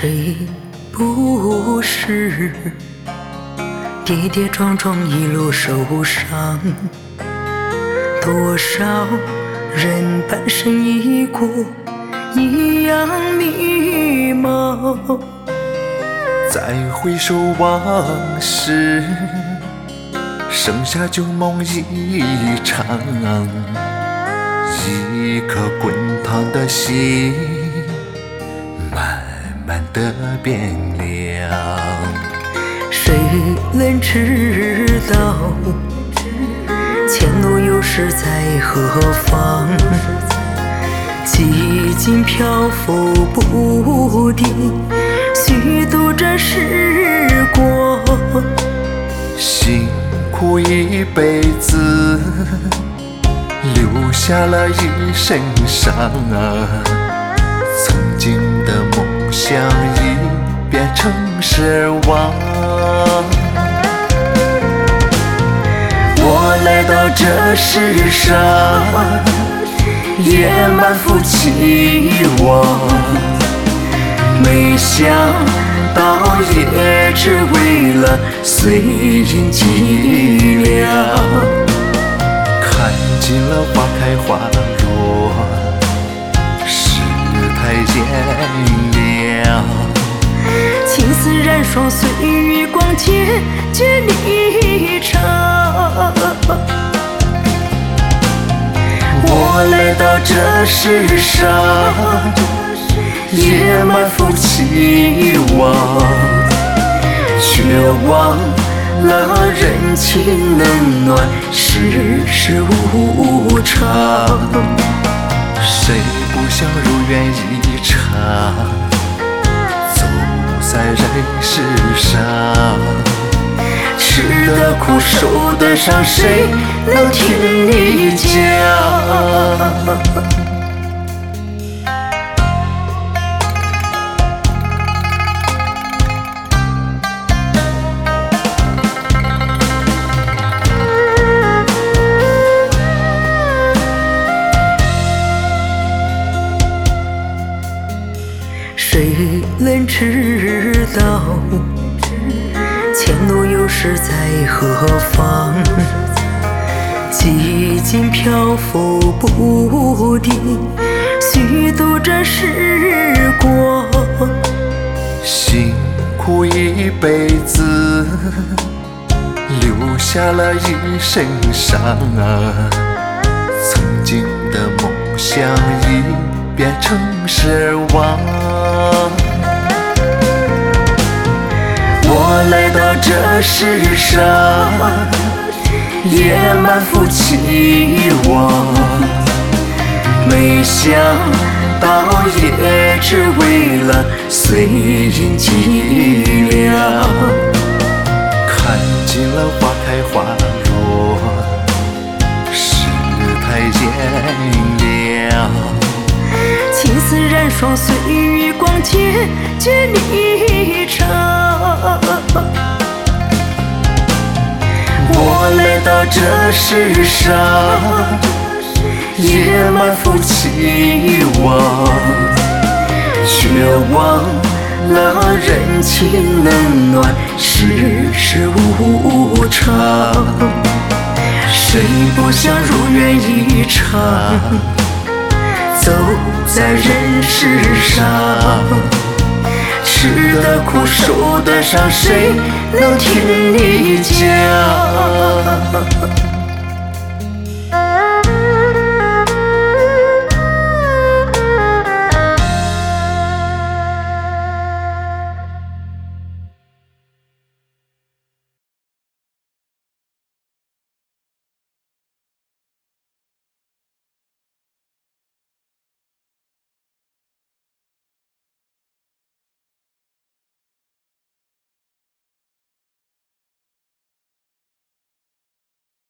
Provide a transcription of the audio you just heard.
谁不是跌跌撞撞一路受伤？多少人半生已过一样迷茫。 再回首往事，剩下旧梦一场。一颗滚烫的心，慢慢的变凉。 谁能知道前路又是在何方？几经漂浮不定，虚度着时光。 辛苦一辈子，留下了一身伤。曾经的梦想已变成奢望。 我来到这世上，也满腹期望，没想到也只为了碎银几两。 看尽了花开花落，世态炎凉。 情丝染霜，岁月光，结离场。我来到这世上，也满腹期望，却忘了人情冷暖，世事无常。 谁不想如愿以偿，走在人世上？ 吃得苦，受得伤，谁能听你讲？谁能知道前路又是在何方？几经漂浮不定，虚度着时光。 辛苦一辈子，留下了一身伤。曾经的梦想已变成奢望。 我来到这世上，也满腹期望，没想到也只为了碎银几两。 看尽了花开花落，世态炎凉。 情丝染霜，岁月光，结离场。我来到这世上，也满腹期望，却忘了人情冷暖，世事无常。谁不想如愿以偿，走在人世上？吃得苦，受得伤，谁能听你讲？